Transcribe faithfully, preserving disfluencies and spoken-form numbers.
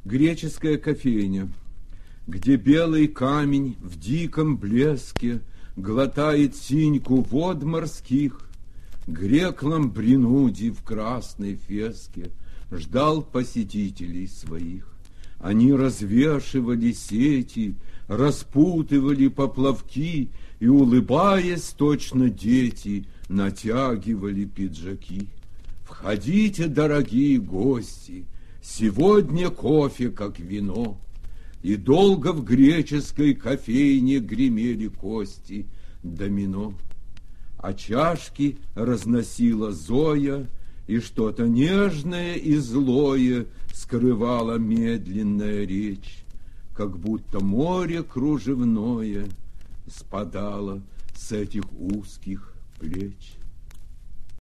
Греческая кофейня, где белый камень в диком блеске глотает синьку вод морских, грек Ламбринуди в красной феске ждал посетителей своих. Они развешивали сети, распутывали поплавки и, улыбаясь точно дети, натягивали пиджаки. Входите, дорогие гости, сегодня кофе как вино. И долго в греческой кофейне гремели кости домино. А чашки разносила Зоя, и что-то нежное и злое скрывала медленная речь, как будто море кружевное спадало с этих узких плеч.